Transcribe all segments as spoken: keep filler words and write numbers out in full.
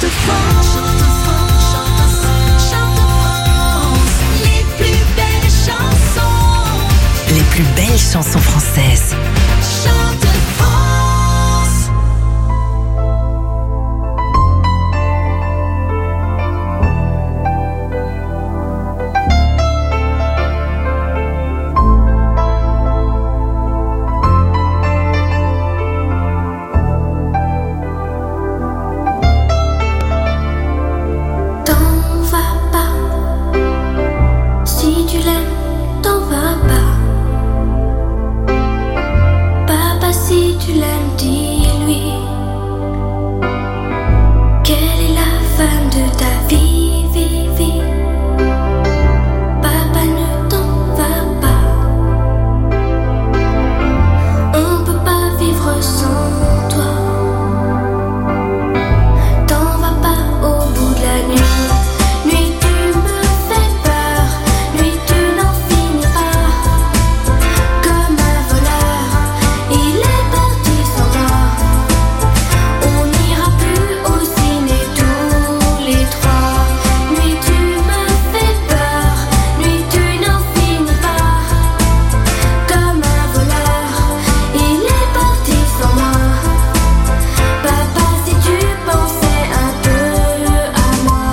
Chante France, chante France, les plus belles chansons. Les plus belles chansons françaises. Chante France. T'en vas pas, si tu l'aimes, t'en vas pas. Papa, si tu l'aimes, dis-lui quelle est la fin de ta vie, vie, vie. Papa, ne t'en va pas. On peut pas vivre sans toi. T'en vas pas au bout de la nuit. Nuit, tu me fais peur. Nuit, tu n'en finis pas. Comme un voleur, il est parti sans moi. On n'ira plus au ciné tous les trois. Nuit, tu me fais peur. Nuit, tu n'en finis pas. Comme un voleur, il est parti sans moi. Papa, si tu pensais un peu à moi.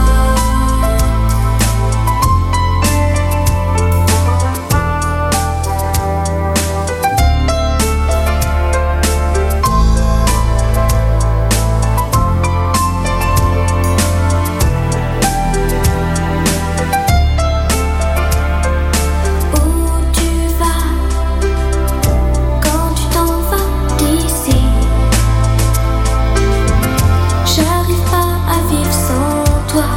Où tu vas quand tu t'en vas d'ici? J'arrive pas à vivre sans toi.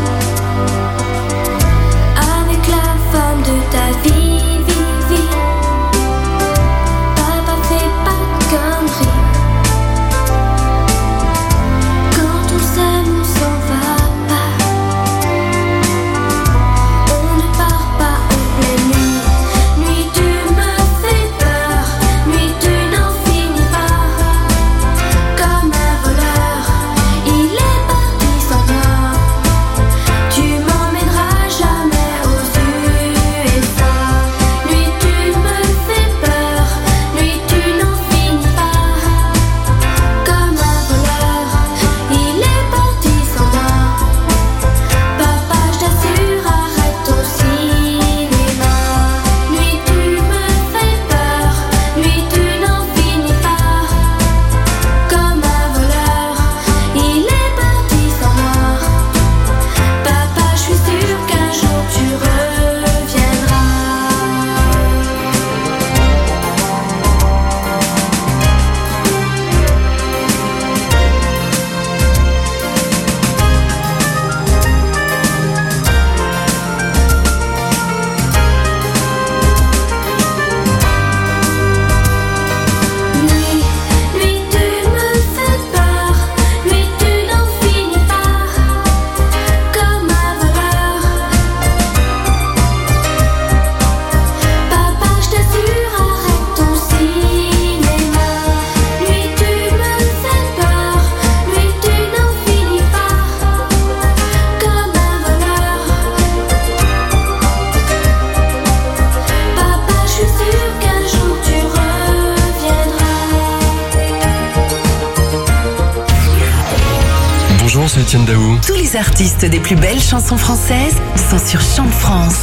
Avec la femme de ta vie, vie, vie. Papa, fais pas de conneries. Quand on s'aime, on s'en va pas. On ne part pas en pleine nuit. Nuit, tu me fais peur. Nuit, tu n'en finis pas. Comme un voleur, il est parti sans moi. Tu m'emmèneras jamais aux U S A. Nuit, tu me fais peur. Nuit, tu n'en finis pas. Comme un voleur, il est parti sans moi. Papa, je t'assure, arrête ton cinéma. Nuit, tu me fais peur. Nuit, tu n'en finis pas. Comme un voleur, il est parti sans moi. Papa, je suis sûre qu'un jour tu reviendras. Nuit, nuit, tu me fais peur. Nuit, tu n'en finis pas. Comme un voleur. Papa, je t'assure, arrête ton cinéma. Nuit, tu me fais peur. Nuit, tu n'en finis pas. Comme un voleur. Papa, je suis sûre qu'un jour tu reviendras. Bonjour, c'est Étienne Daou. Tous les artistes des plus belles chansons françaises sont sur Chante France.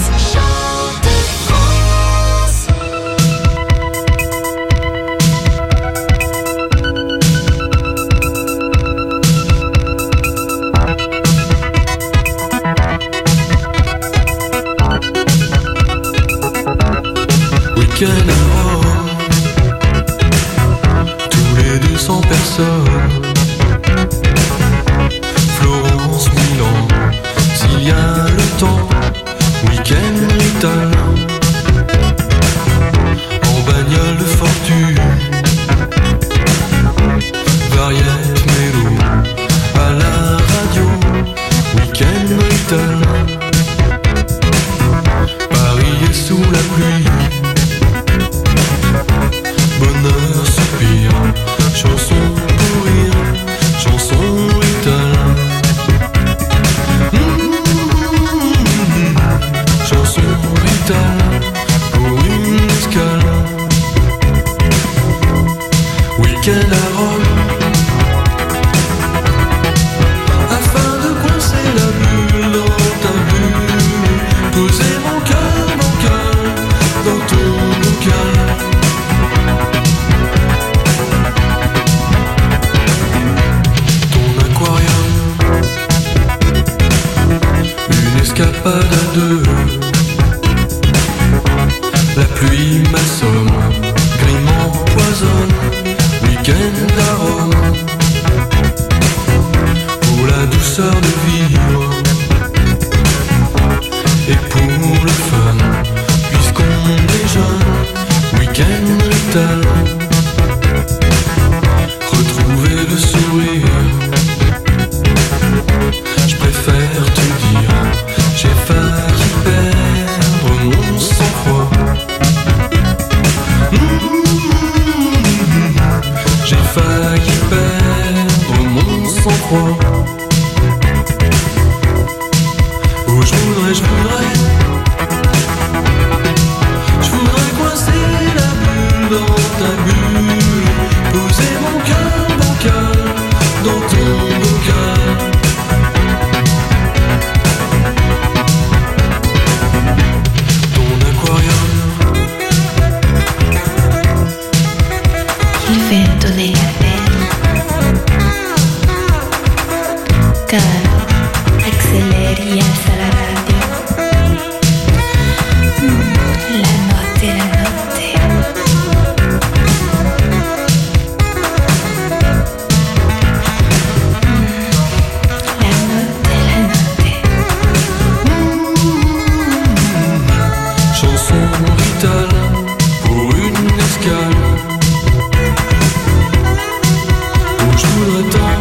Week-end à Rome, tous les deux sans personne. Florence, Milan, s'il y a le temps. Week-end italien, en bagnole de fortune. Variette, mélo, à la radio. Week-end italien, Paris est sous la pluie. Bonheur, soupir, chanson pour rire, chanson italien. froid. Oh, je voudrais, je voudrais, je voudrais coincer la bulle dans ta bulle, poser mon cœur bancal dans ton bocal. Ton aquarium. Il fait donner la peine. Cœur, accélère y alza la radio. Mm, La notte, la notte. Mm, La notte, la notte. Chanson vitale pour une escale. Oh, je voudrais tant,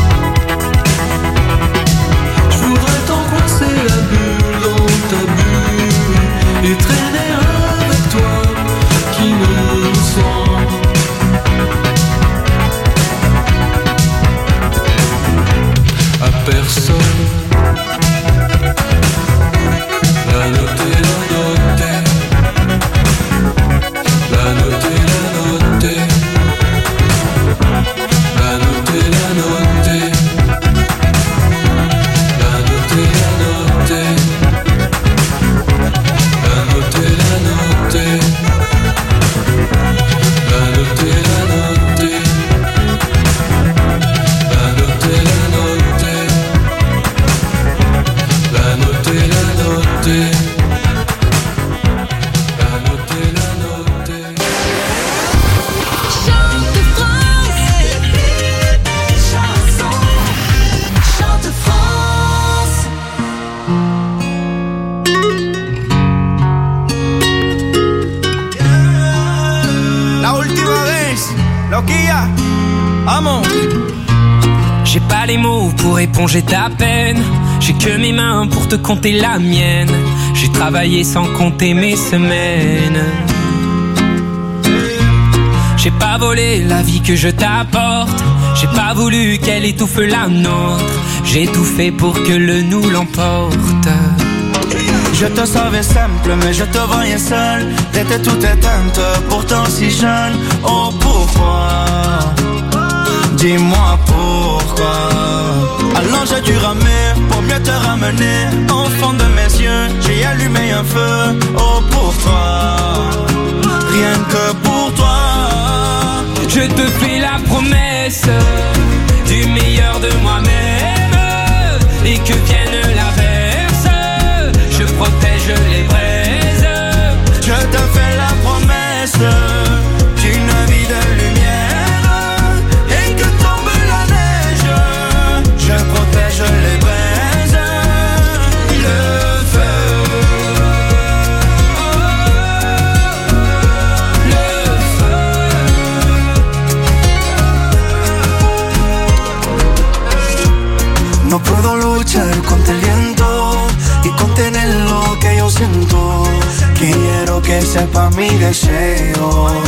je voudrais tant coincer la bulle dans ta bulle et traîner avec toi qui me sent. À personne. La note est la note. La note est la note. La note est la note. La note est la note. La note est la note. La note est la note. La note est la note. La note est la note. La note est la note. Chante France, les plus belles chansons. Chante France. La última vez, loquilla, vamos. J'ai pas les mots pour éponger ta peine. J'ai que mes mains pour te compter la mienne. J'ai travaillé sans compter mes semaines. J'ai pas volé la vie que je t'apporte. J'ai pas voulu qu'elle étouffe la nôtre. J'ai tout fait pour que le nous l'emporte. Je te savais simple, mais je te voyais seul. T'étais toute éteinte, pourtant si jeune. Oh pourquoi? Dis-moi pourquoi. Alors j'ai dû ramer pour mieux te ramener. Au fond de mes yeux, j'ai allumé un feu. Oh pour toi, rien que pour toi. Je te fais la promesse du meilleur de moi-même. Et que vienne l'averse, je protège les braises. Je te fais la promesse d'une vie de lumière. Et que tombe la neige, je protège les braises. Le feu, le feu. No puedo luchar contra el viento y contener lo que yo siento. Quiero que sepa mi deseo.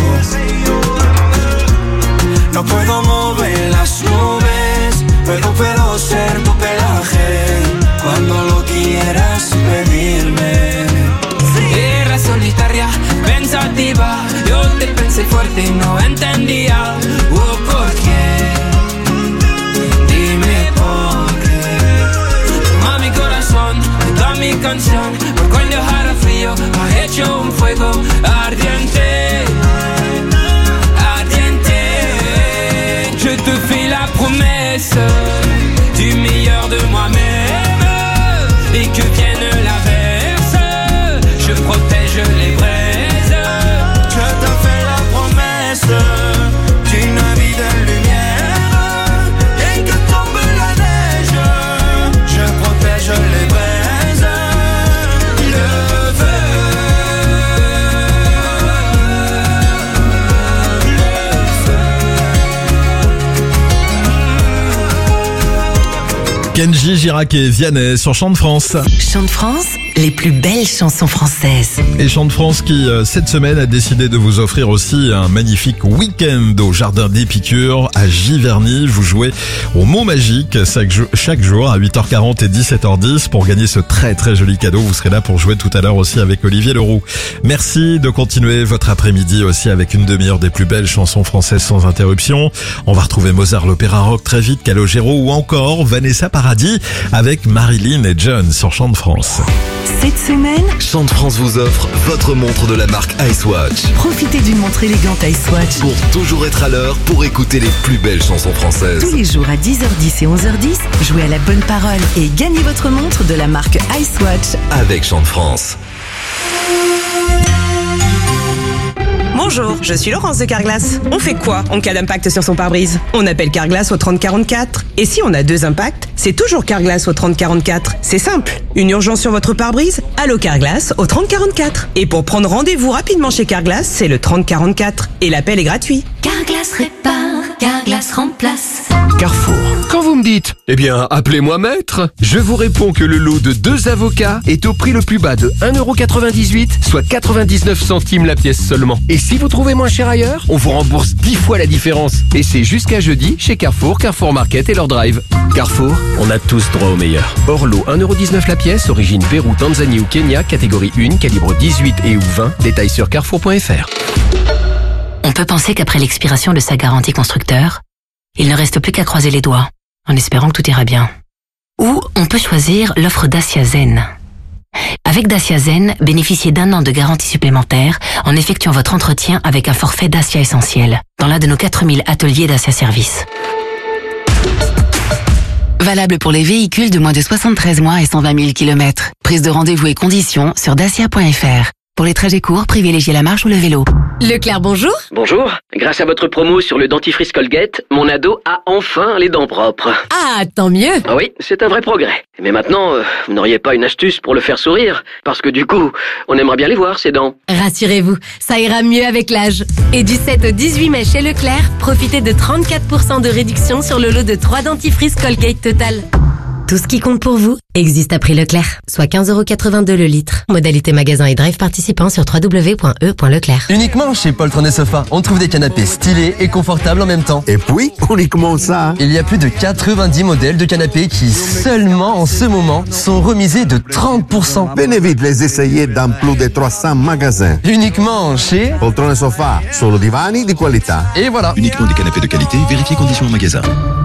No puedo mover las nubes, pero puedo ser tu pelaje cuando lo quieras pedirme. Era solitaria, pensativa. Yo te pensé fuerte y no entendía. Oh, ¿por qué? Dime por qué. Toma mi corazón, toda mi canción. Porque el dejar frío ha hecho un fuego ardiente. Ardiente. Je te fais la promesse du meilleur de moi-même. Et que vienne l'averse, je protège les braises. Je te fais la promesse d'une vie de lumière. Et que tombe la neige, je protège les braises. Le feu, le feu. Kenji Girac et Vianney sur Chant de France. Chant de France, les plus belles chansons françaises. Et Chant de France qui, euh, cette semaine, a décidé de vous offrir aussi un magnifique week-end au Jardin d'Épicure à Giverny. Vous jouez au mot magique chaque, jo- chaque jour à huit heures quarante et dix-sept heures dix pour gagner ce très très joli cadeau. Vous serez là pour jouer tout à l'heure aussi avec Olivier Leroux. Merci de continuer votre après-midi aussi avec une demi-heure des plus belles chansons françaises sans interruption. On va retrouver Mozart, l'opéra rock très vite, Calogero ou encore Vanessa Paradis avec Marilyn et John sur Chant de France. Cette semaine, Chant de France vous offre votre montre de la marque Icewatch. profitez d'une montre élégante Icewatch. Pour toujours être à l'heure, pour écouter les plus belles chansons françaises. Tous les jours à dix heures dix et onze heures dix, jouez à la bonne parole et gagnez votre montre de la marque Icewatch. Avec Chant de France. Bonjour, je suis Laurence de Carglass. On fait quoi en cas d'impact sur son pare-brise? On appelle Carglass au trente quarante-quatre. Et si on a deux impacts, c'est toujours Carglass au trente quarante-quatre. C'est simple. Une urgence sur votre pare-brise? Allô Carglass au trente quarante-quatre. Et pour prendre rendez-vous rapidement chez Carglass, c'est le trente quarante-quatre. Et l'appel est gratuit. Carglass répare, Carglass remplace. Carrefour. Quand vous me dites, eh bien, appelez-moi maître, je vous réponds que le lot de deux avocats est au prix le plus bas de un euro quatre-vingt-dix-huit, soit quatre-vingt-dix-neuf centimes la pièce seulement. Et si vous trouvez moins cher ailleurs, on vous rembourse dix fois la différence. Et c'est jusqu'à jeudi chez Carrefour, Carrefour Market et leur drive. Carrefour, on a tous droit au meilleur. Hors lot, un euro dix-neuf la pièce, origine Pérou, Tanzanie ou Kenya, catégorie un, calibre dix-huit et ou vingt, détails sur carrefour point f r. On peut penser qu'après l'expiration de sa garantie constructeur, il ne reste plus qu'à croiser les doigts, en espérant que tout ira bien. Ou on peut choisir l'offre Dacia Zen. Avec Dacia Zen, bénéficiez d'un an de garantie supplémentaire en effectuant votre entretien avec un forfait Dacia Essentiel, dans l'un de nos quatre mille ateliers Dacia Service. Valable pour les véhicules de moins de soixante-treize mois et cent vingt mille kilomètres. Prise de rendez-vous et conditions sur dacia point f r. Pour les trajets courts, privilégiez la marche ou le vélo. Leclerc, bonjour. Bonjour. Grâce à votre promo sur le dentifrice Colgate, mon ado a enfin les dents propres. Ah, tant mieux. Ah oui, c'est un vrai progrès. Mais maintenant, euh, vous n'auriez pas une astuce pour le faire sourire? Parce que du coup, on aimerait bien les voir, ces dents. Rassurez-vous, ça ira mieux avec l'âge. Et du sept au dix-huit mai chez Leclerc, profitez de trente-quatre pour cent de réduction sur le lot de trois dentifrices Colgate Total. Tout ce qui compte pour vous existe à prix Leclerc, soit quinze euros quatre-vingt-deux le litre. Modalité magasin et drive participant sur w w w point e point leclerc. Uniquement chez Poltron et Sofa, on trouve des canapés stylés et confortables en même temps. Et puis, uniquement ça. Il y a plus de quatre-vingt-dix modèles de canapés qui, seulement en ce moment, sont remisés de trente pour cent. Venez vite les essayer dans plus de trois cents magasins. Uniquement chez Poltron et Sofa, solo divani di qualità. Et voilà. Uniquement des canapés de qualité, vérifiez conditions en magasin.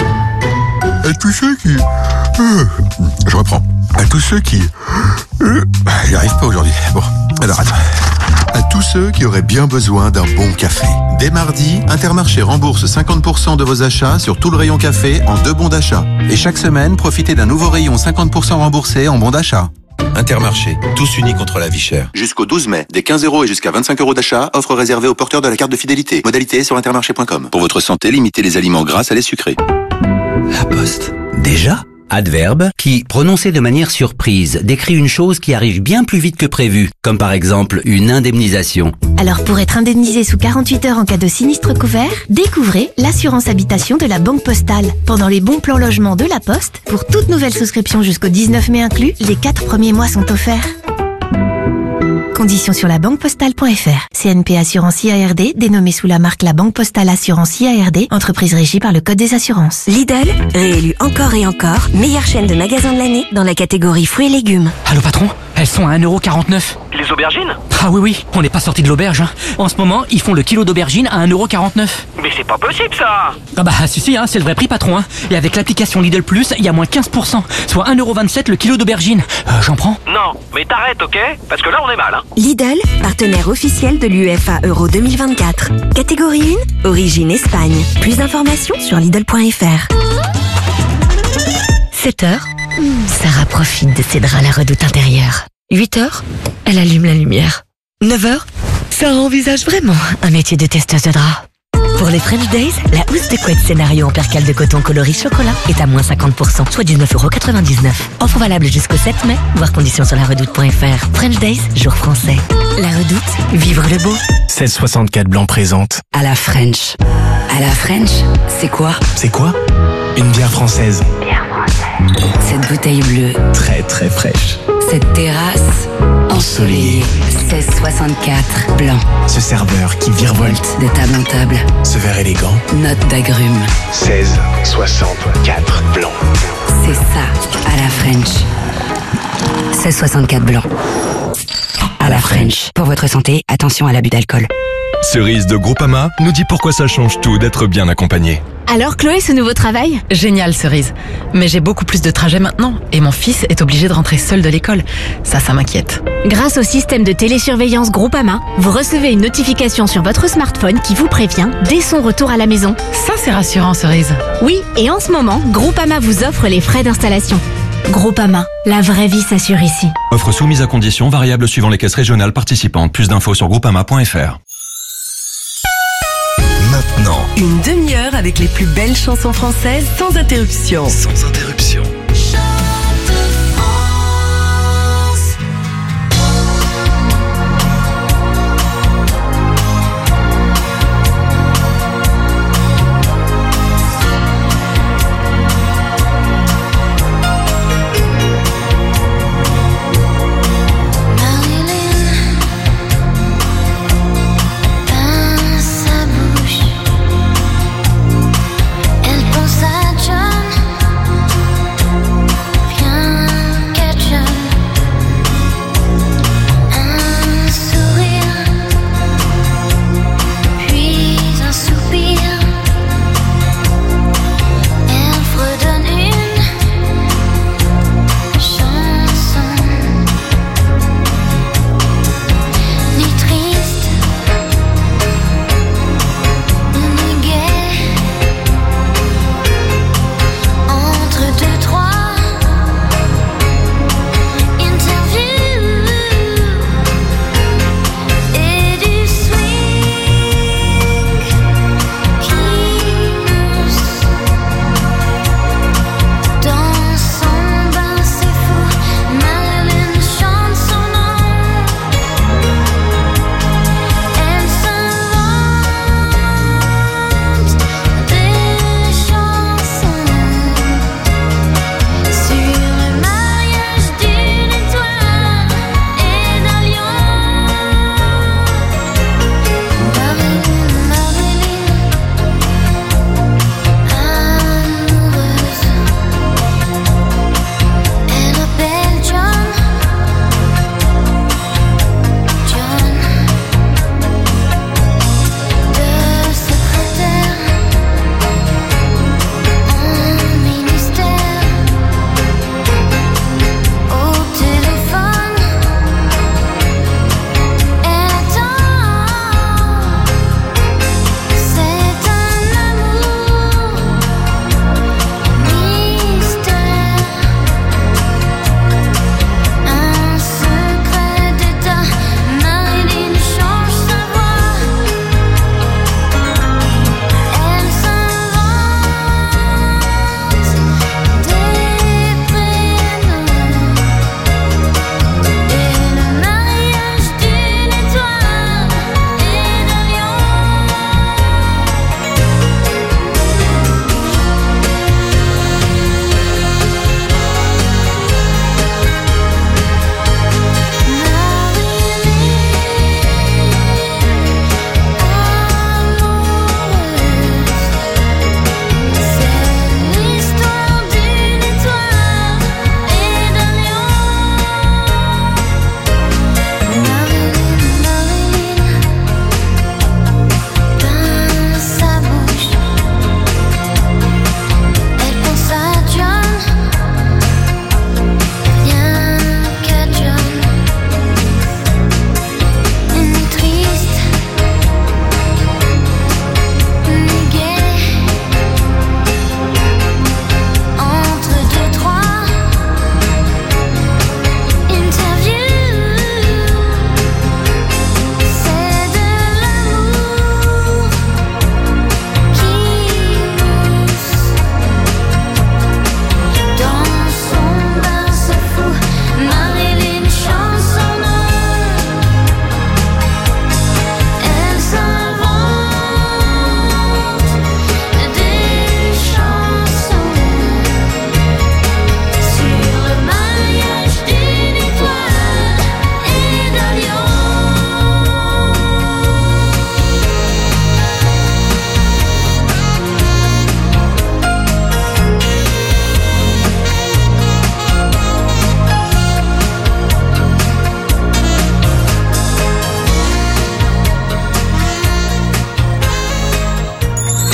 À tous ceux qui... Euh, je reprends. À tous ceux qui... Euh, j'y arrive pas aujourd'hui. Bon, alors attends. À tous ceux qui auraient bien besoin d'un bon café. Dès mardi, Intermarché rembourse cinquante pour cent de vos achats sur tout le rayon café en deux bons d'achat. Et chaque semaine, profitez d'un nouveau rayon cinquante pour cent remboursé en bons d'achat. Intermarché, tous unis contre la vie chère. Jusqu'au douze mai, des quinze euros et jusqu'à vingt-cinq euros d'achat, offre réservée aux porteurs de la carte de fidélité. Modalité sur intermarché point com. Pour votre santé, limitez les aliments gras à les sucrés. La Poste. Déjà ? Adverbe qui, prononcé de manière surprise, décrit une chose qui arrive bien plus vite que prévu, comme par exemple une indemnisation. Alors pour être indemnisé sous quarante-huit heures en cas de sinistre couvert, découvrez l'assurance habitation de la Banque Postale. Pendant les bons plans logement de la Poste, pour toute nouvelle souscription jusqu'au dix-neuf mai inclus, les quatre premiers mois sont offerts. Conditions sur la banque postale point f r. C N P Assurance I A R D, dénommée sous la marque La Banque Postale Assurance I A R D, entreprise régie par le Code des assurances. Lidl, réélu encore et encore, meilleure chaîne de magasins de l'année dans la catégorie fruits et légumes. Allô patron, elles sont à un euro quarante-neuf. Les aubergines? Ah oui oui, on n'est pas sorti de l'auberge. Hein. En ce moment, ils font le kilo d'aubergine à un euro quarante-neuf. Mais c'est pas possible ça! Ah bah si si, hein, c'est le vrai prix patron. Hein. Et avec l'application Lidl Plus, il y a moins quinze pour cent, soit un euro vingt-sept le kilo d'aubergine. Euh, j'en prends? Non, mais t'arrêtes, ok? Parce que là on est mal, hein. Lidl, partenaire officiel de l'U E F A Euro deux mille vingt-quatre. Catégorie un, origine Espagne. Plus d'informations sur Lidl point f r. sept heures, Sarah profite de ses draps à la redoute intérieure. huit heures, elle allume la lumière. neuf heures, Sarah envisage vraiment un métier de testeuse de draps. Pour les French Days, la housse de couette scénario en percale de coton coloris chocolat est à moins cinquante pour cent, soit dix-neuf euros quatre-vingt-dix-neuf. Offre valable jusqu'au sept mai, voir conditions sur la redoute point f r. French Days, jour français. La redoute, vivre le beau. seize soixante-quatre blanc présente. À la French. À la French, c'est quoi? C'est quoi? Une bière française. Bière française. Cette bouteille bleue. Très très fraîche. Cette terrasse ensoleillée. seize soixante-quatre blanc. Ce serveur qui virevolte. De table en table. Ce verre élégant. Note d'agrumes. seize soixante-quatre blanc. C'est ça, à la French. seize soixante-quatre blanc. À la French. Pour votre santé, attention à l'abus d'alcool. Cerise de Groupama nous dit pourquoi ça change tout d'être bien accompagné. Alors Chloé, ce nouveau travail ? Génial, Cerise. Mais j'ai beaucoup plus de trajets maintenant et mon fils est obligé de rentrer seul de l'école. Ça, ça m'inquiète. Grâce au système de télésurveillance Groupama, vous recevez une notification sur votre smartphone qui vous prévient dès son retour à la maison. Ça, c'est rassurant, Cerise. Oui, et en ce moment, Groupama vous offre les frais d'installation. Groupama, la vraie vie s'assure ici. Offre soumise à conditions variables suivant les caisses régionales participantes. Plus d'infos sur groupama point f r. Maintenant, une demi-heure avec les plus belles chansons françaises sans interruption. Sans interruption. Elle pense à John.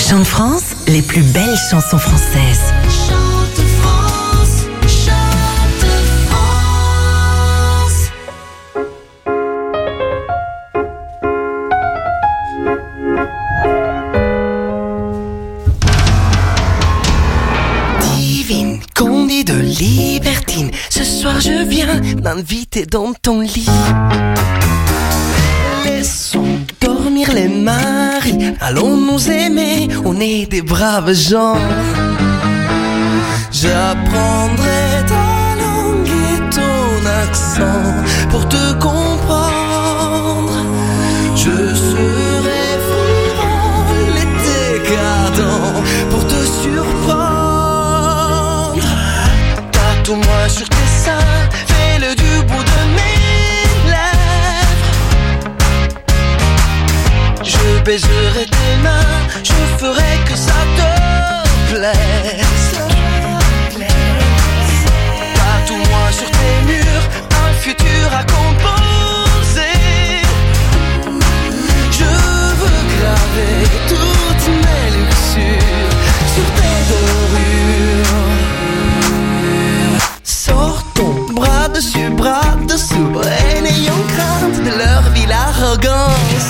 Chant de France, les plus belles chansons françaises. Chante France, chante France. Divine, condé de libertine, ce soir je viens m'inviter dans ton lit. Laissons dormir les maris, allons nous aimer, on est des braves gens. J'apprendrai ta langue et ton accent pour te comprendre. Je serai frivole et décadent pour te surprendre. Tatoue-moi sur tes seins, fais-le du bout de mes lèvres. Je baiserai tes mains, je ferai que ça te plaise. Tatoue-moi sur tes murs, un futur à composer. Je veux graver toutes mes luxures sur tes dorures. Sors ton bras dessus, bras dessous, et n'ayons crainte de leur ville arrogance.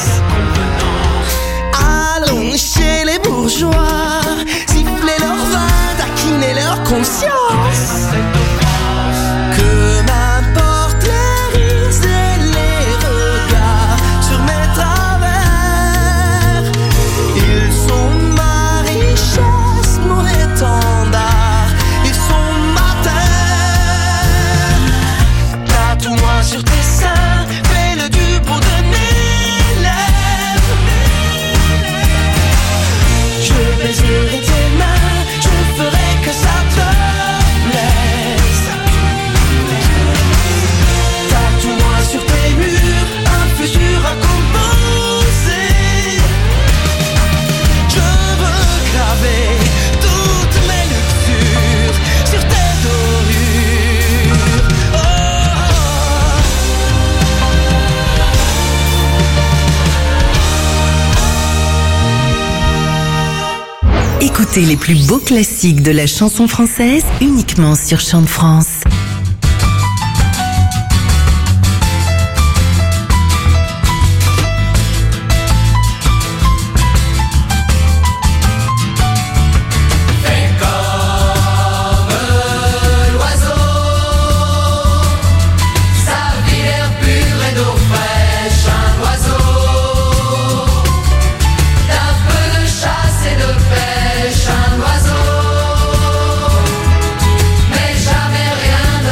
Allons chez les bourgeois, siffler leur vin, taquiner leur conscience. Que m'importe les risques et les regards sur mes travers. Ils sont ma richesse, mon étendard, ils sont ma terre. Tatoue-moi sur tes seins, fais-le du bout de mes lèvres. Je baiserai tes mains, je ferai que ça te plaise. Tatoue-moi sur tes murs, un futur à composer. Je veux graver toutes mes luxures sur tes dorures. Oh. Écoutez les plus beaux classiques de la chanson française uniquement sur Chant de France. Fais comme l'oiseau, sa vie l'air pur et d'eau fraîche, un oiseau, d'un peu de chasse et de pêche, un oiseau, mais jamais rien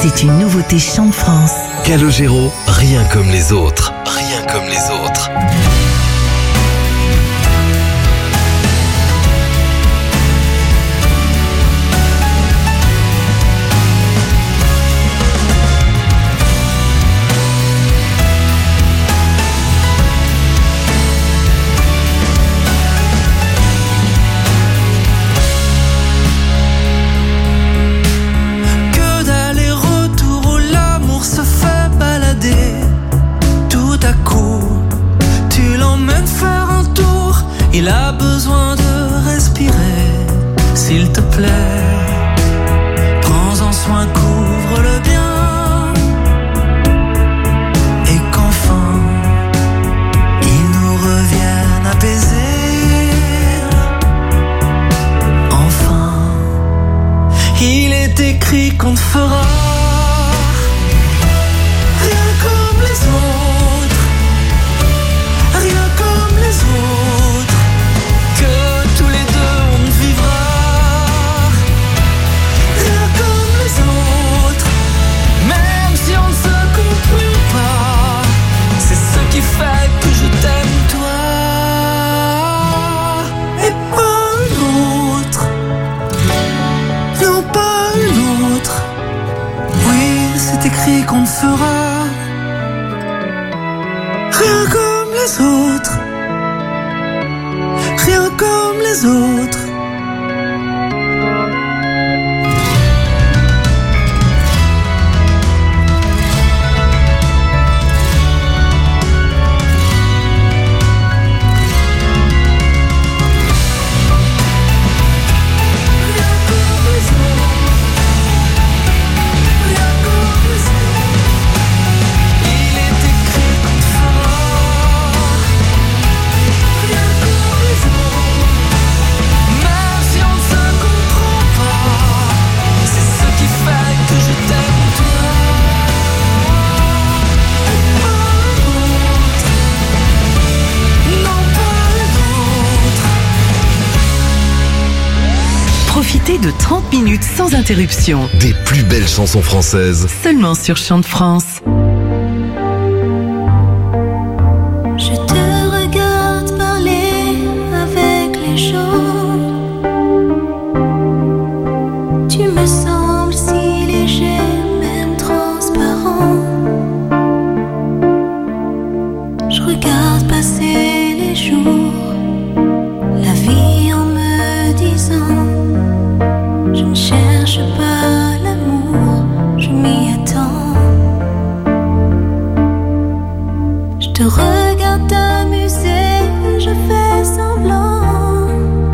C'est une nouveauté Chant de France. Calogero, rien comme les autres. Rien comme les autres. Il a besoin de respirer, s'il te plaît. Prends-en soin, couvre-le bien. Et qu'enfin, il nous revienne apaisé. Enfin, il est écrit qu'on ne fera rien comme les autres. Rien comme les autres. Que tous les deux on ne vivra rien comme les autres. Même si on ne se comprend pas, c'est ce qui fait que je t'aime toi. Et pas une autre. Non, pas une autre. Oui, c'est écrit qu'on ne fera rien comme les autres. Rien comme les autres. Profitez de trente minutes sans interruption. Des plus belles chansons françaises. Seulement sur Chant de France. Je te regarde parler avec les gens. Tu me sembles si léger, même transparent. Je regarde passer les jours, la vie en me disant: je ne cherche pas l'amour, je m'y attends. Je te regarde t'amuser, je fais semblant,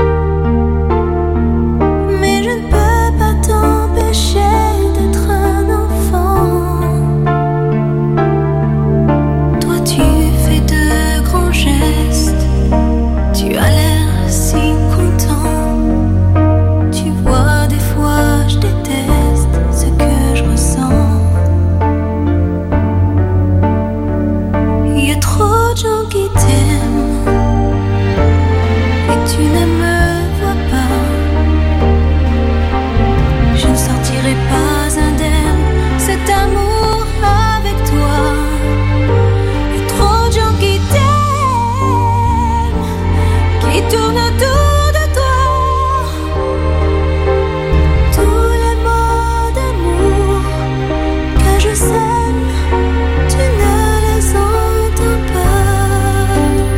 mais je ne peux pas t'empêcher d'être un enfant. Toi tu fais de grands gestes, tu as l'air si content. Tu vois, des fois je déteste ce que je ressens. Il y a trop de gens qui t'aiment et tu ne me vois pas. Je ne sortirai pas indemne cet amour avec toi. Il y a trop de gens qui t'aiment, qui tournent autour de toi. Tous les mots d'amour que je sème, tu ne les entends pas.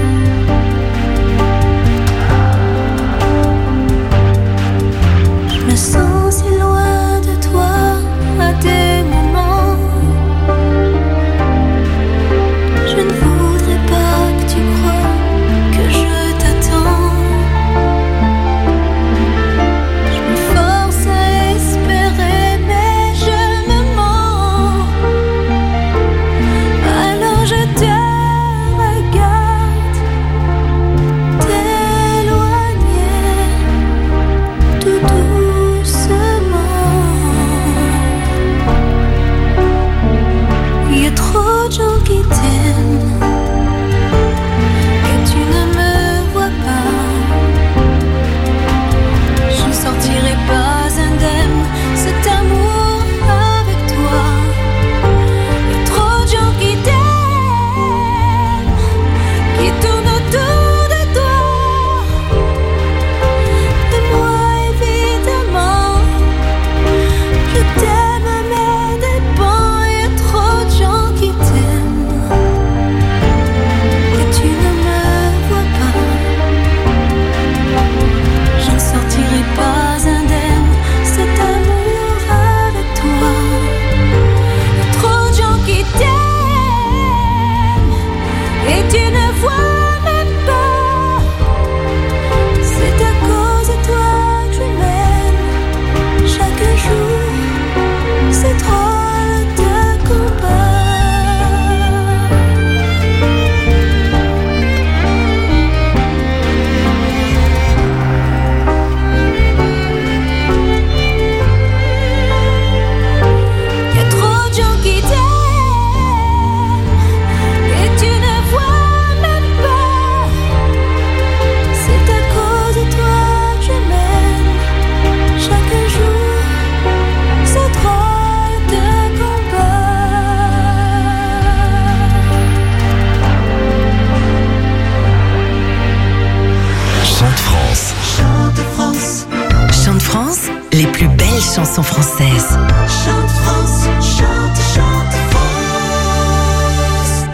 chanson française. Chante France, chante, chante France.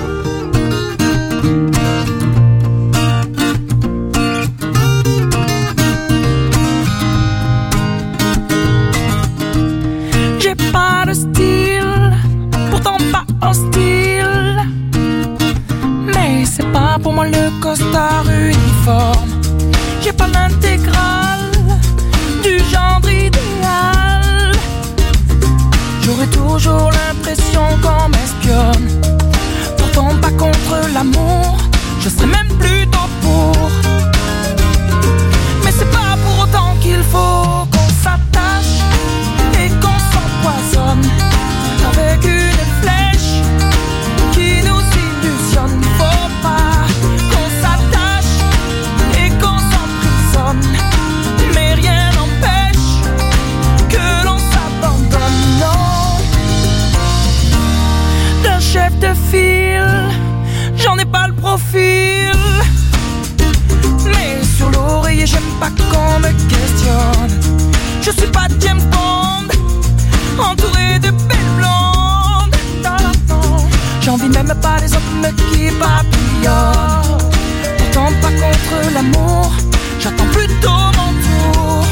J'ai pas de style, pourtant pas hostile. Mais c'est pas pour moi le costard uniforme. J'ai pas l'intégrale du genre idéal. J'aurais toujours l'impression qu'on m'espionne. Pourtant pas contre l'amour, je serais même plutôt pour. Mais c'est pas pour autant qu'il faut qu'on s'attache et qu'on s'empoisonne avec une flèche qui nous illusionne. Faut pas qu'on s'attache et qu'on s'emprisonne, mais rien n'empêche que l'on s'abandonne. Non, d'un chef de file, j'en ai pas le profil. Mais sur l'oreiller, j'aime pas qu'on me questionne. Je suis pas James Bond, entouré de belles blondes. Non, non, j'envie même pas les hommes qui papillonnent. Pourtant pas contre l'amour, j'attends plutôt mon tour.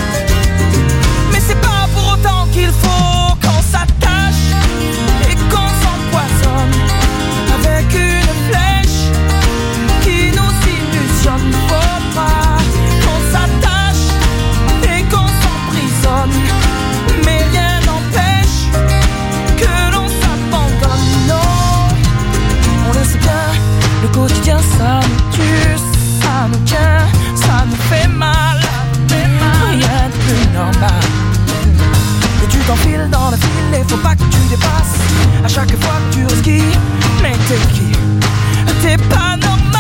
Mais c'est pas pour autant qu'il faut qu'on s'attache et qu'on s'empoisonne avec une flèche qui nous illusionne. Faut pas qu'on s'attache et qu'on s'emprisonne, mais rien n'empêche que l'on s'abandonne. Non, on le sait bien, le quotidien ça nous tue, ça nous tient, ça nous fait mal. Rien de plus normal. Et tu t'enfiles dans la file et faut pas que tu dépasses à chaque fois que tu risques. Mais t'es qui? T'es pas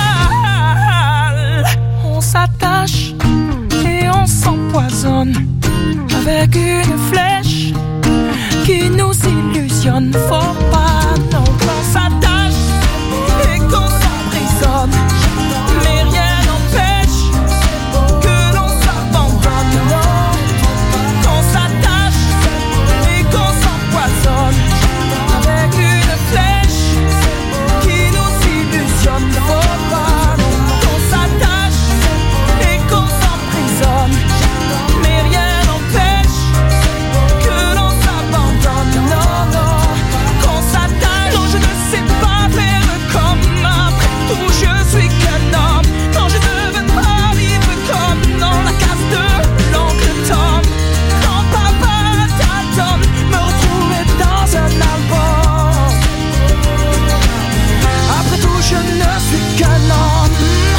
normal. On s'attache et on s'empoisonne avec une flèche qui nous illusionne. Faut pas non qu'on s'attache et qu'on s'emprisonne, mais rien n'empêche que l'on s'abandonne. Non, qu'on s'attache et qu'on s'empoisonne avec une flèche qui nous illusionne. Faut pas non qu'on s'attache et qu'on s'emprisonne, mais rien n'empêche que l'on s'abandonne. Non, non, qu'on s'attache. Non, je ne sais pas faire comme après tout, je suis qu'un homme. Non, je ne veux pas vivre comme dans la case de l'oncle Tom. Quand papa t'attend, me retrouver dans un album. Après tout, je ne suis qu'un homme.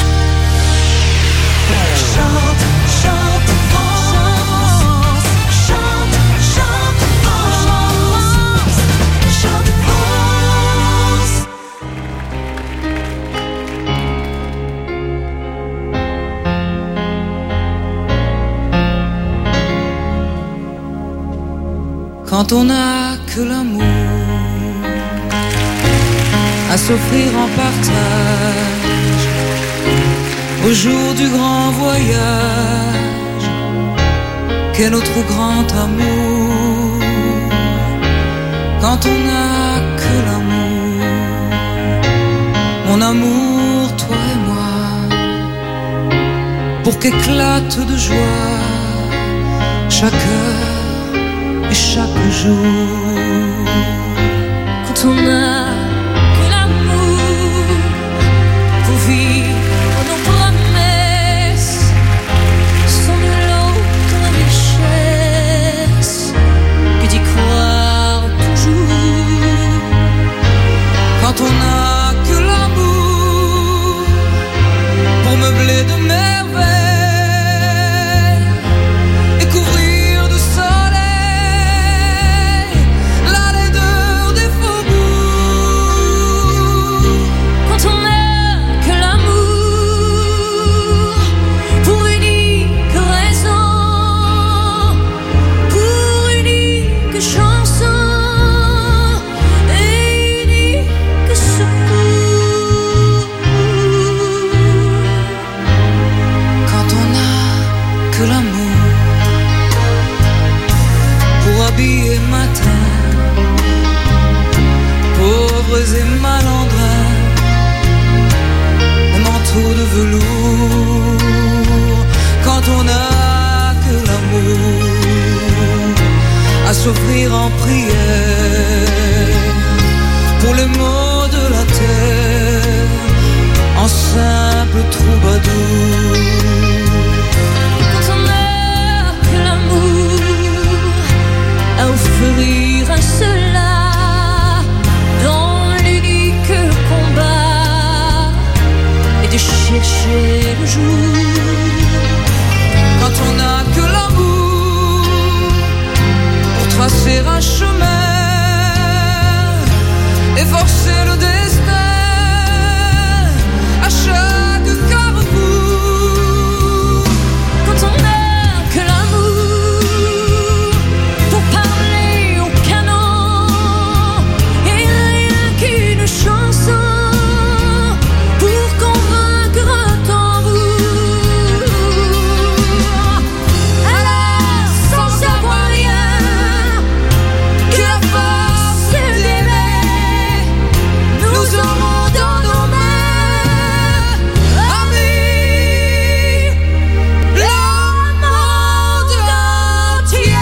Chante, chante France, chante, chante France, chante France. Quand on n'a que l'amour à s'offrir en partage, au jour du grand voyage, qu'est notre grand amour. Quand on n'a que l'amour, mon amour, toi et moi, pour qu'éclate de joie chaque heure et chaque jour. Quand on a que l'amour pour vivre nos promesses, sans nulle autre richesse que d'y croire toujours. Quand on a que l'amour pour meubler de merveilles et couvrir de soleil la laideur des faubourgs. s'ouvrir en prière pour les maux de la terre en simple troubadour. Quand on n'a que l'amour à offrir à cela dans l'unique combat et de chercher le jour. Quand on n'a que l'amour pour tracer un chemin et forcer le destin à chaque carrefour. Quand on n'a que l'amour pour parler au canon et rien qu'une chanson pour convaincre un tambour. Alors sans savoir rien que la force d'aimer nous aurons dans nos mains, amis, le monde entier.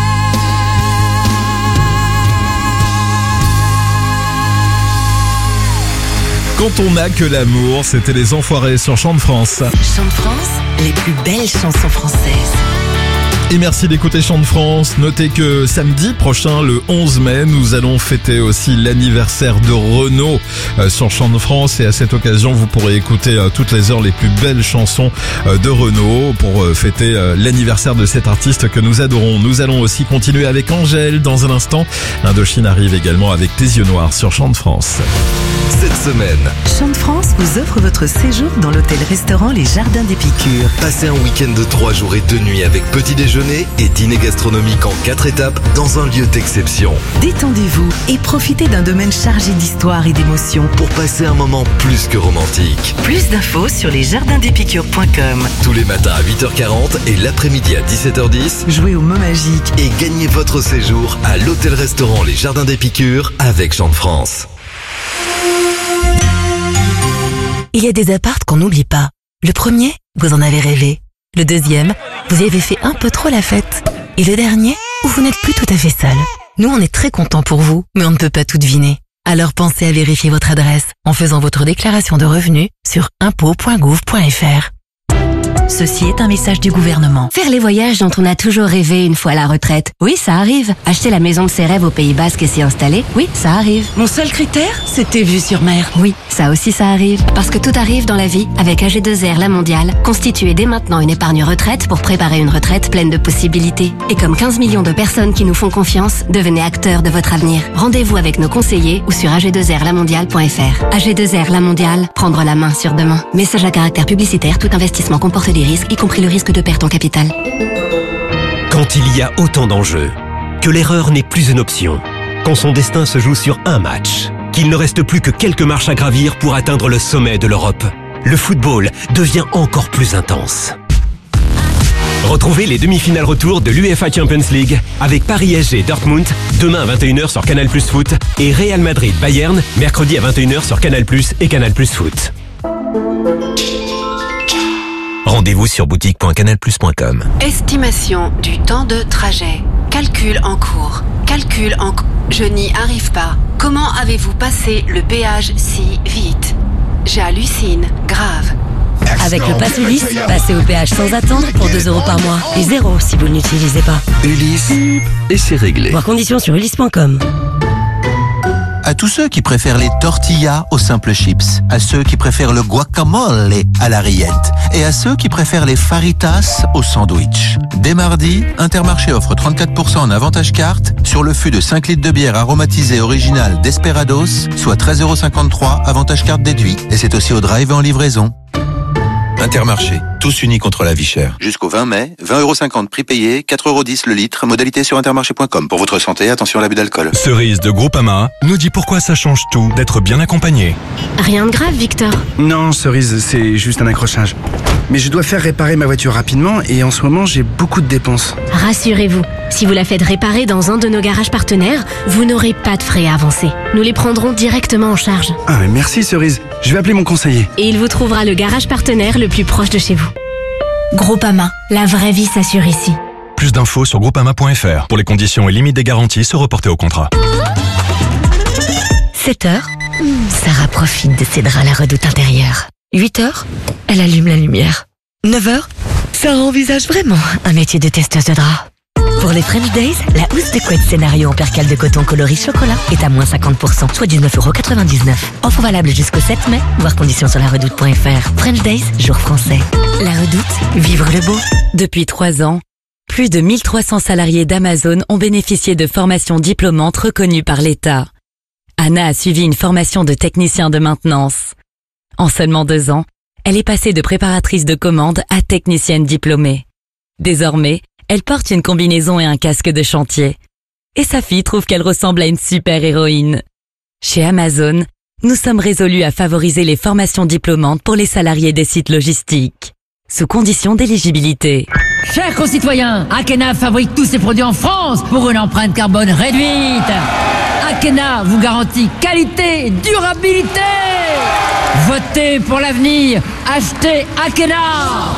Quand on n'a que l'amour, c'était les Enfoirés sur Chant de France. Chant de France, les plus belles chansons françaises. Et merci d'écouter Chant de France. Notez que samedi prochain, le onze mai, nous allons fêter aussi l'anniversaire de Renaud euh, sur Chant de France. Et à cette occasion, vous pourrez écouter euh, toutes les heures les plus belles chansons euh, de Renaud pour euh, fêter euh, l'anniversaire de cet artiste que nous adorons. Nous allons aussi continuer avec Angèle dans un instant. Indochine arrive également avec Tes yeux noirs sur Chant de France. Cette semaine, Chant de France vous offre votre séjour dans l'hôtel-restaurant Les Jardins des Piqûres. passez un week-end de trois jours et deux nuits avec petit déjeuner et dîner gastronomique en quatre étapes dans un lieu d'exception. Détendez-vous et profitez d'un domaine chargé d'histoire et d'émotions. Pour passer un moment plus que romantique. Plus d'infos sur lesjardinspiqûres point com. Tous les matins à huit heures quarante et l'après-midi à dix-sept heures dix. Jouez au mot magique et gagnez votre séjour à l'hôtel-restaurant Les Jardins des Piqûres avec Chant de France. Il y a des appartes qu'on n'oublie pas. Le premier, vous en avez rêvé. Le deuxième, vous y avez fait un peu trop la fête. Et le dernier, où vous n'êtes plus tout à fait seul. Nous, on est très contents pour vous, mais on ne peut pas tout deviner. Alors pensez à vérifier votre adresse en faisant votre déclaration de revenus sur impôts point gouv point fr. Ceci est un message du gouvernement. Faire les voyages dont on a toujours rêvé une fois à la retraite. Oui, ça arrive. Acheter la maison de ses rêves au Pays Basque et s'y installer. Oui, ça arrive. Mon seul critère, c'était vue sur mer. Oui, ça aussi ça arrive. Parce que tout arrive dans la vie. Avec A G deux R La Mondiale, constituez dès maintenant une épargne retraite pour préparer une retraite pleine de possibilités. Et comme quinze millions de personnes qui nous font confiance, devenez acteurs de votre avenir. Rendez-vous avec nos conseillers ou sur A G deux R la mondiale point fr. A G deux R La Mondiale, prendre la main sur demain. Message à caractère publicitaire, tout investissement comporte des risques, y compris le risque de perte en capital. Quand il y a autant d'enjeux, que l'erreur n'est plus une option, quand son destin se joue sur un match, qu'il ne reste plus que quelques marches à gravir pour atteindre le sommet de l'Europe, le football devient encore plus intense. Retrouvez les demi-finales retour de l'UEFA Champions League avec Paris S G Dortmund demain à vingt et une heures sur Canal Plus Foot et Real Madrid Bayern mercredi à vingt et une heures sur Canal Plus et Canal Plus Foot. Rendez-vous sur boutique point canal plus point com. Estimation du temps de trajet. Calcul en cours. Calcul en cours. Je n'y arrive pas. Comment avez-vous passé le péage si vite? J'hallucine. Grave. Avec le Pass Ulysse, passez au péage sans attendre pour deux euros par mois. Et zéro si vous ne l'utilisez pas. Ulysse, et c'est réglé. Voir conditions sur ulysse point com. À tous ceux qui préfèrent les tortillas aux simples chips, à ceux qui préfèrent le guacamole à la rillette et à ceux qui préfèrent les faritas au sandwich. Dès mardi, Intermarché offre trente-quatre pour cent en avantage carte sur le fût de cinq litres de bière aromatisée originale Desperados, soit treize euros cinquante-trois, avantage carte déduit. Et c'est aussi au drive et en livraison. Intermarché, tous unis contre la vie chère. Jusqu'au vingt mai, vingt euros cinquante prix payé, quatre euros dix le litre, modalité sur intermarché point com. Pour votre santé, attention à l'abus d'alcool. Cerise de Groupama nous dit pourquoi ça change tout d'être bien accompagné. Rien de grave, Victor. Non, Cerise, c'est juste un accrochage. Mais je dois faire réparer ma voiture rapidement et en ce moment, j'ai beaucoup de dépenses. Rassurez-vous, si vous la faites réparer dans un de nos garages partenaires, vous n'aurez pas de frais à avancer. Nous les prendrons directement en charge. Ah, mais merci Cerise. Je vais appeler mon conseiller. Et il vous trouvera le garage partenaire le plus proche de chez vous. Groupama, la vraie vie s'assure ici. Plus d'infos sur groupama point f r. Pour les conditions et limites des garanties, se reporter au contrat. sept heures, Sarah profite de ses draps à la redoute intérieure. huit heures, elle allume la lumière. neuf heures, Sarah envisage vraiment un métier de testeuse de draps. Pour les French Days, la housse de couette scénario en percale de coton coloris chocolat est à moins cinquante pour cent, soit dix-neuf euros quatre-vingt-dix-neuf. Offre valable jusqu'au sept mai, voir conditions sur la redoute point f r. French Days, jour français. La redoute, vivre le beau. Depuis trois ans, plus de mille trois cents salariés d'Amazon ont bénéficié de formations diplômantes reconnues par l'État. Anna a suivi une formation de technicien de maintenance. En seulement deux ans, elle est passée de préparatrice de commande à technicienne diplômée. Désormais, elle porte une combinaison et un casque de chantier. Et sa fille trouve qu'elle ressemble à une super-héroïne. Chez Amazon, nous sommes résolus à favoriser les formations diplômantes pour les salariés des sites logistiques, sous condition d'éligibilité. Chers concitoyens, Akena fabrique tous ses produits en France pour une empreinte carbone réduite. Akena vous garantit qualité et durabilité. Votez pour l'avenir. Achetez Akena.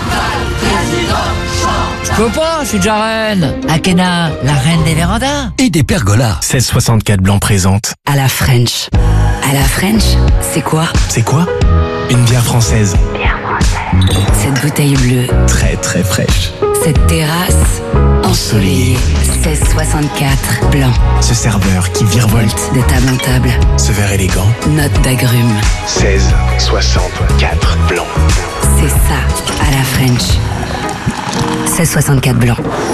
Je peux pas, je suis déjà reine. Akena, la reine des vérandas. Et des pergolas. seize soixante-quatre Blanc présente. À la French. À la French, c'est quoi? C'est quoi? Une bière française. Cette bouteille bleue. Très très fraîche. Cette terrasse ensoleillée. seize soixante-quatre Blanc. Ce serveur qui virevolte de table en table. Ce verre élégant. Note d'agrumes. seize soixante-quatre Blanc. C'est ça, à la French. seize soixante-quatre Blanc.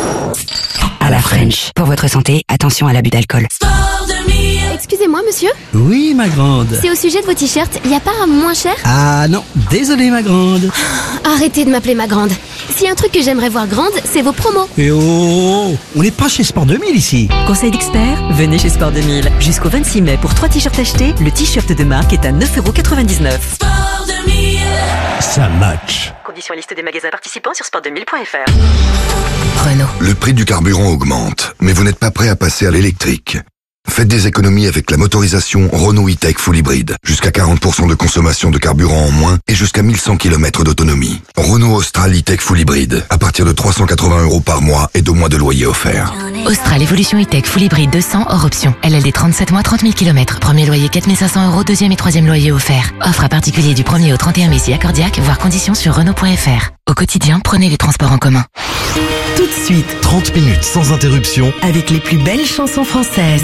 À la French. Pour votre santé, attention à l'abus d'alcool. Excusez-moi, monsieur. Oui, ma grande. C'est au sujet de vos t-shirts. Il n'y a pas un moins cher? Ah non, désolé, ma grande. Arrêtez de m'appeler ma grande. S'il y a un truc que j'aimerais voir grande, c'est vos promos. Et oh, on n'est pas chez Sport deux mille ici. Conseil d'expert, venez chez Sport deux mille. Jusqu'au vingt-six mai, pour trois t-shirts achetés, le t-shirt de marque est à neuf euros quatre-vingt-dix-neuf. Sport deux mille. Ça match. Conditions et liste des magasins participants sur sport deux mille point f r. Renault. Le prix du carburant augmente, mais vous n'êtes pas prêt à passer à l'électrique. Faites des économies avec la motorisation Renault E-Tech Full Hybrid. Jusqu'à quarante pour cent de consommation de carburant en moins et jusqu'à mille cent kilomètres d'autonomie. Renault Austral E-Tech Full Hybrid. À partir de trois cent quatre-vingts euros par mois et deux mois de loyer offert. Austral Evolution E-Tech Full Hybrid deux cents hors option. L L D trente-sept mois, trente mille kilomètres. Premier loyer quatre mille cinq cents euros, deuxième et troisième loyer offert. Offre à particulier du premier au trente et un mai si accordiaque, voire conditions sur Renault point f r. Au quotidien, prenez les transports en commun. Tout de suite, trente minutes sans interruption. avec les plus belles chansons françaises.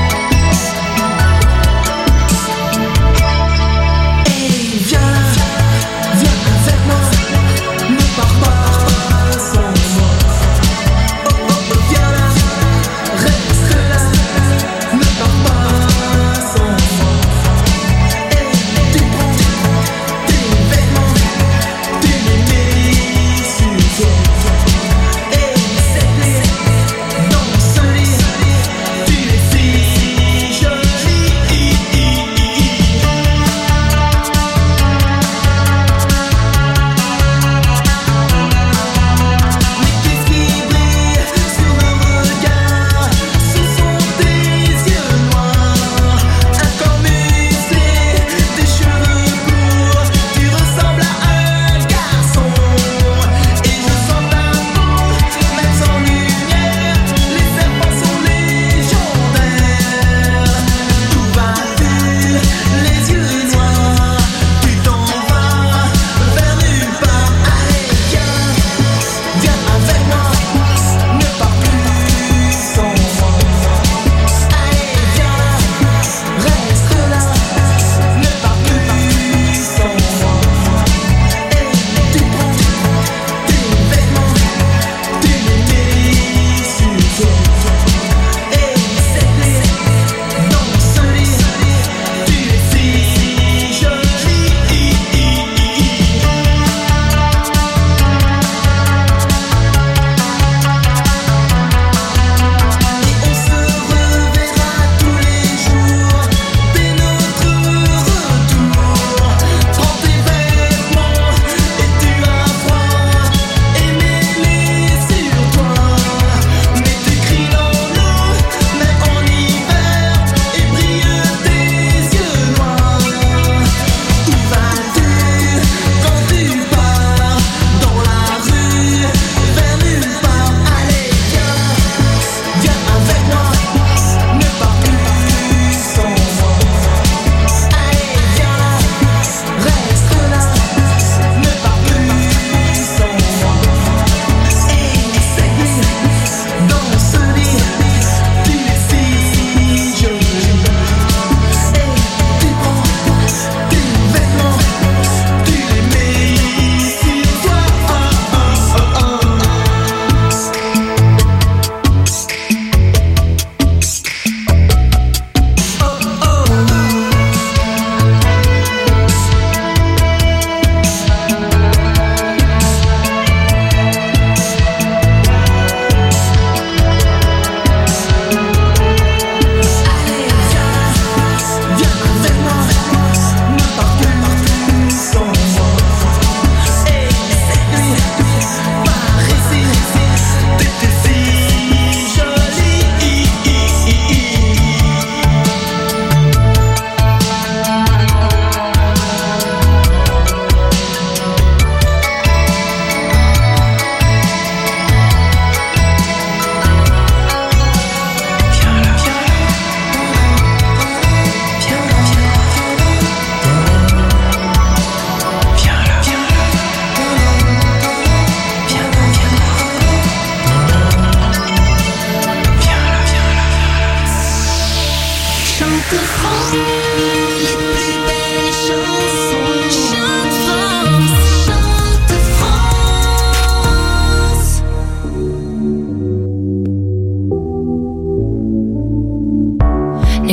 Viens,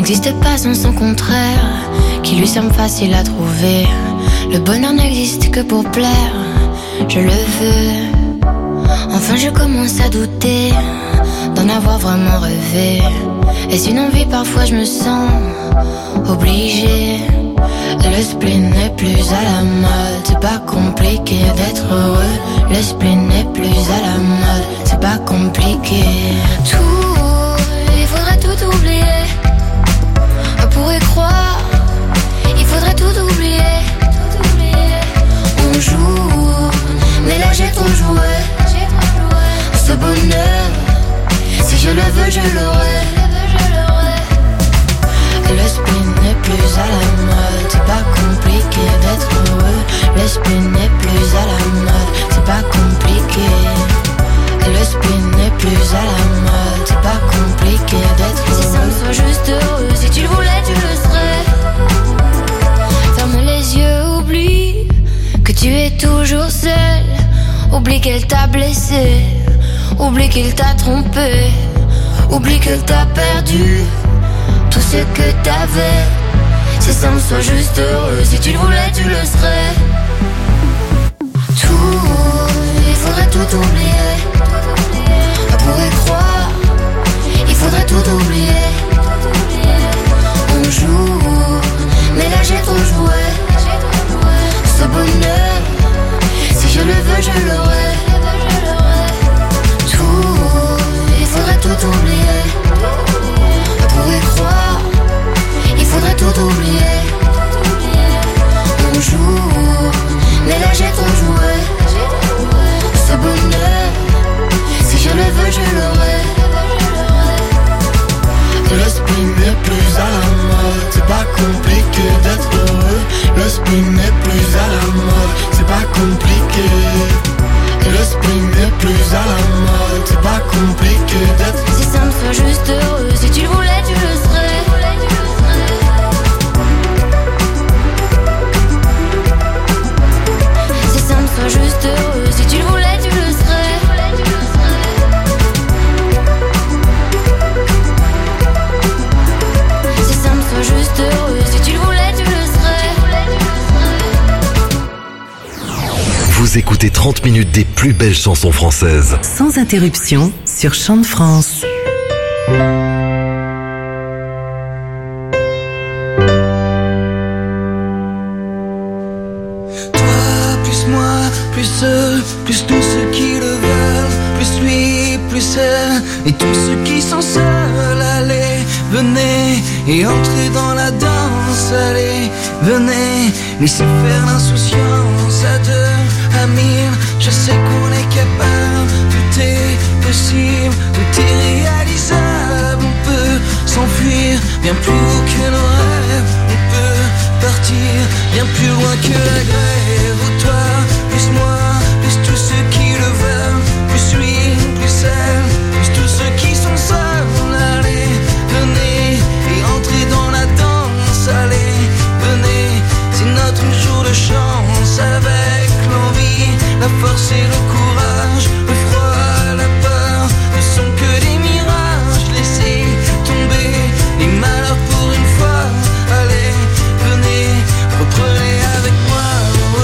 n'existe pas sans son contraire, qui lui semble facile à trouver. Le bonheur n'existe que pour plaire, je le veux. Enfin je commence à douter d'en avoir vraiment rêvé. Est-ce une envie? Parfois je me sens obligée. Le spleen n'est plus à la mode, c'est pas compliqué d'être heureux. Le spleen n'est plus à la mode, c'est pas compliqué. Tout, il faudrait tout oublier. On pourrait croire, il faudrait tout oublier. On joue, mais là j'ai trop joué. Ce bonheur, si je le veux, je l'aurai. Le spleen n'est plus à la mode, c'est pas compliqué d'être heureux. Le spleen n'est plus à la mode, c'est pas compliqué. Le spleen n'est plus à la mode, c'est pas compliqué d'être heureux. Si ça me soit juste heureux, si tu le voulais, tu le serais. Ferme les yeux, oublie que tu es toujours seul. Oublie qu'elle t'a blessé, oublie qu'il t'a trompé, oublie que t'as perdu tout ce que t'avais. Si ça me soit juste heureux, si tu le voulais, tu le serais. Tout, il faudrait tout oublier. On pourrait croire, il faudrait tout oublier. On joue, mais là j'ai trop joué. Ce bonheur, si je le veux, je l'aurai. Tout, il faudrait tout oublier. On pourrait croire, il faudrait tout oublier. On joue, mais là j'ai trop joué. Ce bonheur, si je le veux, je l'aurai. Le spleen n'est plus à la mode, c'est pas compliqué d'être heureux. Le spleen n'est plus à la mode, c'est pas compliqué. Le spleen n'est plus à la mode, c'est pas compliqué d'être. Si ça me soit juste heureux, si tu le voulais, tu le serais. Si ça me soit juste heureux, si tu le voulais, tu le serais. Si ça me soit juste heureux, si tu le voulais, tu le serais. Vous écoutez trente minutes des plus belles chansons françaises. Sans interruption sur Chant de France. Toi, plus moi, plus eux, plus tous ceux qui le veulent, plus lui, plus elle, et tous ceux qui sont seuls. Allez, venez et entrez dans la danse. Allez, venez, laissez faire l'insouciance. À deux, à mille, je sais qu'on est capable. Tout est possible, tout est réalisable. On peut s'enfuir bien plus haut que nos rêves. On peut partir bien plus loin que la grève. Oh, toi, plus moi, plus tous ceux qui le veulent, plus lui, plus elle, plus tous ceux qui sont seuls. Allez, venez et entrez dans la danse. Allez, venez, c'est notre jour de chance. Avec l'envie, la force et le courage, le froid, la peur ne sont que des mirages. Laissez tomber les malheurs pour une fois. Allez, venez, reprenez avec moi.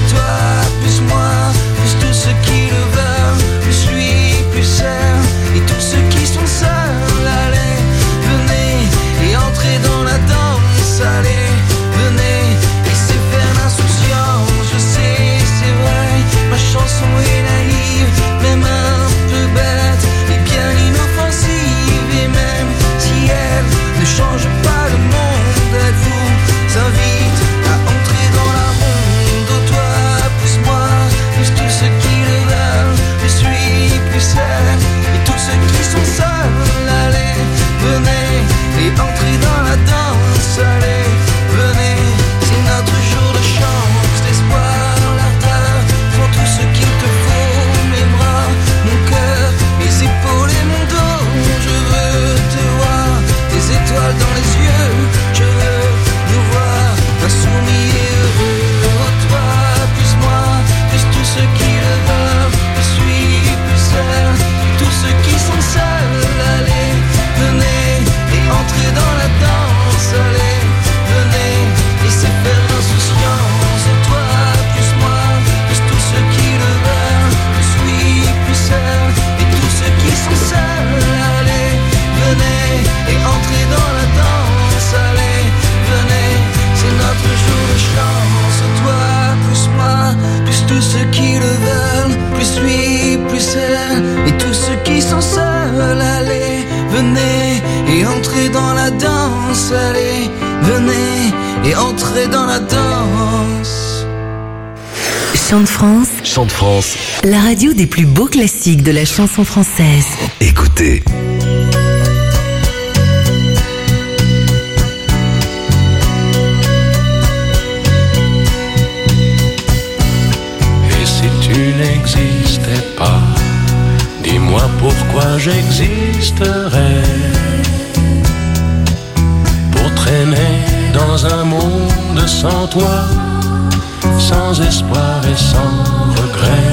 la danse, allez, venez et entrez dans la danse. Chant de France, Chant de France, la radio des plus beaux classiques de la chanson française. écoutez. Et si tu n'existais pas, dis-moi pourquoi j'existerais. Pour traîner dans un monde sans toi, sans espoir et sans regret.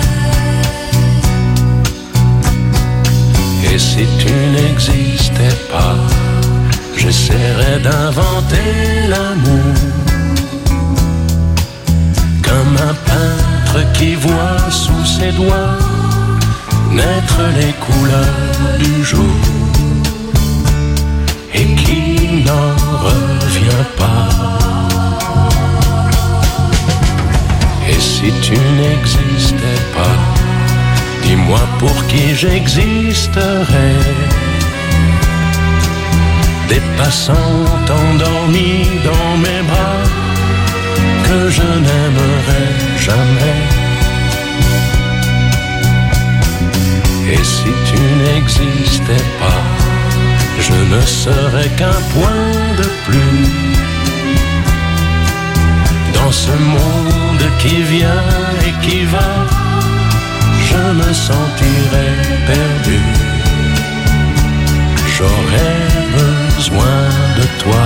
Et si tu n'existais pas, j'essaierais d'inventer l'amour, comme un peintre qui voit sous ses doigts naître les couleurs du jour et qui n'en revient pas. Et si tu n'existais pas, dis-moi pour qui j'existerais. Des passants endormis dans mes bras que je n'aimerais jamais. Et si tu n'existais pas, je ne serais qu'un point de plus dans ce monde qui vient et qui va. Je me sentirais perdu. J'aurais besoin de toi.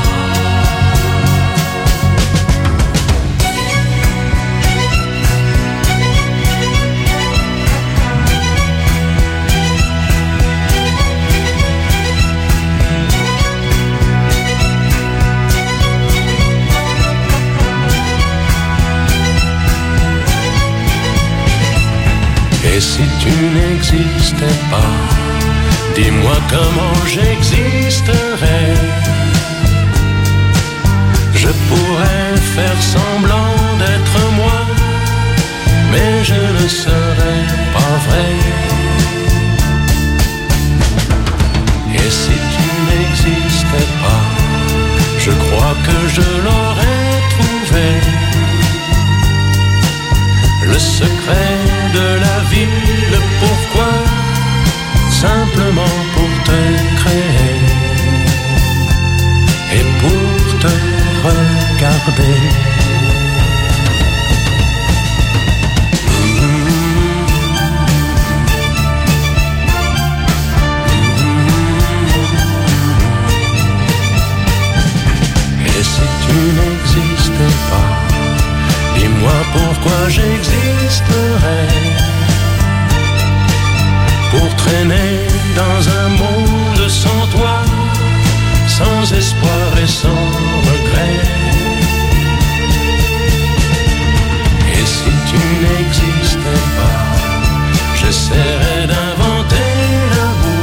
Et si tu n'existais pas, dis-moi comment j'existerais. Je pourrais faire semblant d'être moi, mais je ne serais pas vrai. Et si tu n'existais pas, je crois que je l'aurais trouvé. Le secret de la vie, le pourquoi, simplement pour te créer et pour te regarder.